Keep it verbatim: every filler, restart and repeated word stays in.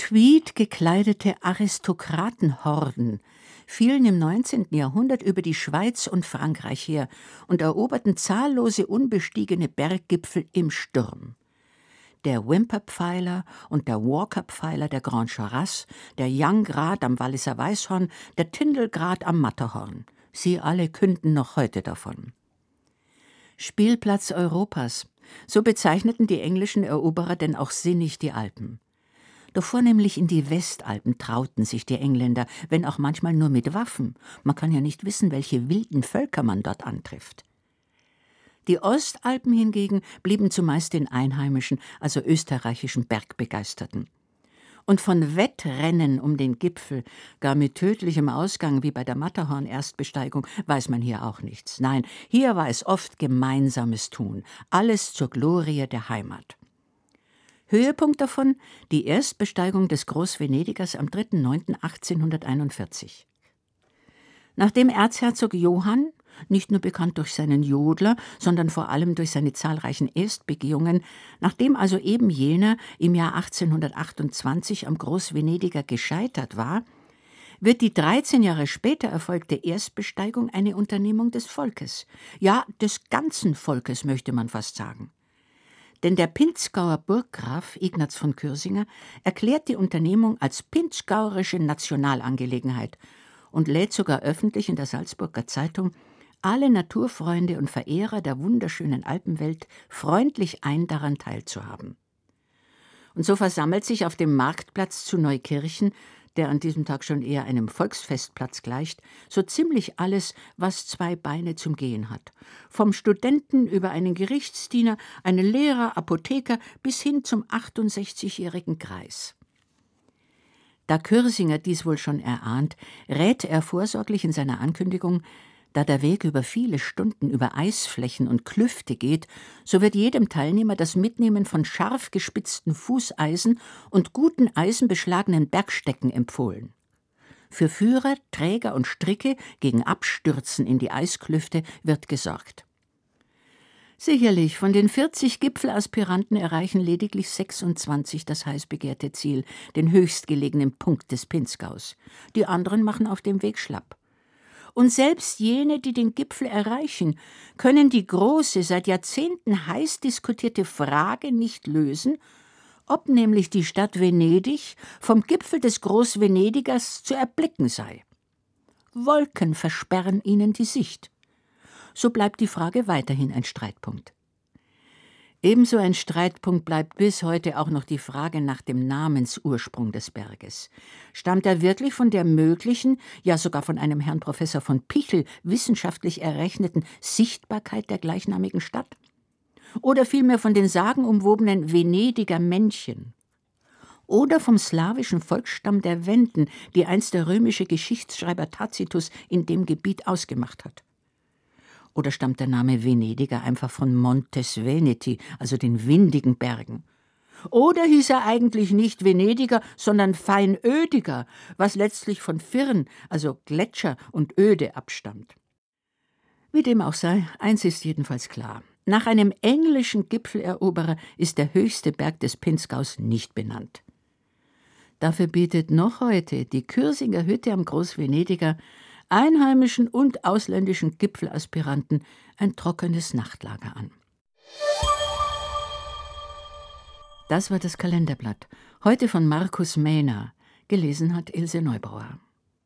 Tweed gekleidete Aristokratenhorden fielen im neunzehnten Jahrhundert über die Schweiz und Frankreich her und eroberten zahllose unbestiegene Berggipfel im Sturm. Der Wimper-Pfeiler und der Walker-Pfeiler der Grande Charras, der Young-Grat am Walliser Weißhorn, der Tyndall-Grat am Matterhorn. Sie alle künden noch heute davon. Spielplatz Europas, so bezeichneten die englischen Eroberer denn auch sinnig die Alpen. Doch vornehmlich in die Westalpen trauten sich die Engländer, wenn auch manchmal nur mit Waffen. Man kann ja nicht wissen, welche wilden Völker man dort antrifft. Die Ostalpen hingegen blieben zumeist den einheimischen, also österreichischen Bergbegeisterten. Und von Wettrennen um den Gipfel, gar mit tödlichem Ausgang wie bei der Matterhorn-Erstbesteigung, weiß man hier auch nichts. Nein, hier war es oft gemeinsames Tun, alles zur Glorie der Heimat. Höhepunkt davon die Erstbesteigung des Großvenedigers am dritter neunter achtzehnhunderteinundvierzig. Nachdem Erzherzog Johann, nicht nur bekannt durch seinen Jodler, sondern vor allem durch seine zahlreichen Erstbegehungen, nachdem also eben jener im Jahr achtzehnhundertachtundzwanzig am Großvenediger gescheitert war, wird die dreizehn Jahre später erfolgte Erstbesteigung eine Unternehmung des Volkes. Ja, des ganzen Volkes, möchte man fast sagen. Denn der Pinzgauer Burggraf Ignaz von Kürsinger erklärt die Unternehmung als pinzgauerische Nationalangelegenheit und lädt sogar öffentlich in der Salzburger Zeitung alle Naturfreunde und Verehrer der wunderschönen Alpenwelt freundlich ein, daran teilzuhaben. Und so versammelt sich auf dem Marktplatz zu Neukirchen, der an diesem Tag schon eher einem Volksfestplatz gleicht, so ziemlich alles, was zwei Beine zum Gehen hat. Vom Studenten über einen Gerichtsdiener, einen Lehrer, Apotheker bis hin zum achtundsechzigjährigen Greis. Da Kürsinger dies wohl schon erahnt, rät er vorsorglich in seiner Ankündigung: Da der Weg über viele Stunden über Eisflächen und Klüfte geht, so wird jedem Teilnehmer das Mitnehmen von scharf gespitzten Fußeisen und guten eisenbeschlagenen Bergstecken empfohlen. Für Führer, Träger und Stricke gegen Abstürzen in die Eisklüfte wird gesorgt. Sicherlich, von den vierzig Gipfelaspiranten erreichen lediglich sechsundzwanzig das heiß begehrte Ziel, den höchstgelegenen Punkt des Pinzgaus. Die anderen machen auf dem Weg schlapp. Und selbst jene, die den Gipfel erreichen, können die große, seit Jahrzehnten heiß diskutierte Frage nicht lösen, ob nämlich die Stadt Venedig vom Gipfel des Großvenedigers zu erblicken sei. Wolken versperren ihnen die Sicht. So bleibt die Frage weiterhin ein Streitpunkt. Ebenso ein Streitpunkt bleibt bis heute auch noch die Frage nach dem Namensursprung des Berges. Stammt er wirklich von der möglichen, ja sogar von einem Herrn Professor von Pichel wissenschaftlich errechneten Sichtbarkeit der gleichnamigen Stadt? Oder vielmehr von den sagenumwobenen Venediger Männchen? Oder vom slawischen Volksstamm der Wenden, die einst der römische Geschichtsschreiber Tacitus in dem Gebiet ausgemacht hat? Oder stammt der Name Venediger einfach von Montes Veneti, also den windigen Bergen? Oder hieß er eigentlich nicht Venediger, sondern Feinödiger, was letztlich von Firn, also Gletscher und Öde abstammt? Wie dem auch sei, eins ist jedenfalls klar: Nach einem englischen Gipfeleroberer ist der höchste Berg des Pinzgaus nicht benannt. Dafür bietet noch heute die Kürsinger Hütte am Großvenediger einheimischen und ausländischen Gipfelaspiranten ein trockenes Nachtlager an. Das war das Kalenderblatt, heute von Markus Mähner. Gelesen hat Ilse Neubauer.